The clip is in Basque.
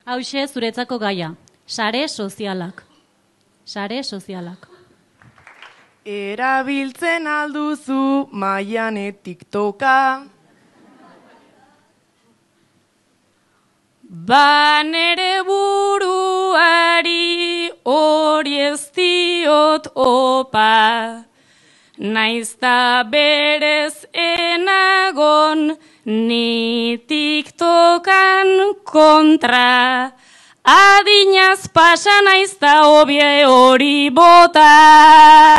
Hauxe zuretzako gaia, sare sozialak. Sare sozialak. Erabiltzen alduzu Maiane TikToka. Ba nere buruari hori ez diot opa, naizta berez enagon ni TikTokan kontra, adinaz pasa naizta hobie hori bota.